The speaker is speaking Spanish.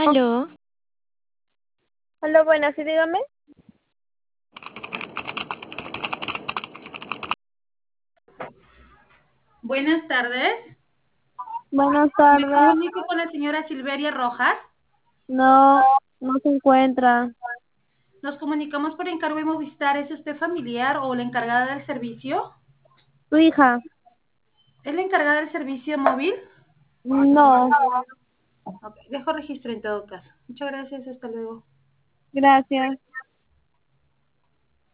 Aló, Hola, buenas, sí, dígame. Buenas tardes. Buenas Me tardes. comunico con la señora Silveria Rojas. No, no se encuentra. Nos comunicamos por encargo de Movistar. ¿Es usted familiar o la encargada del servicio? ¿Tu hija? ¿Es la encargada del servicio móvil? No, Ok, dejo registro en todo caso. Muchas gracias, hasta luego. gracias.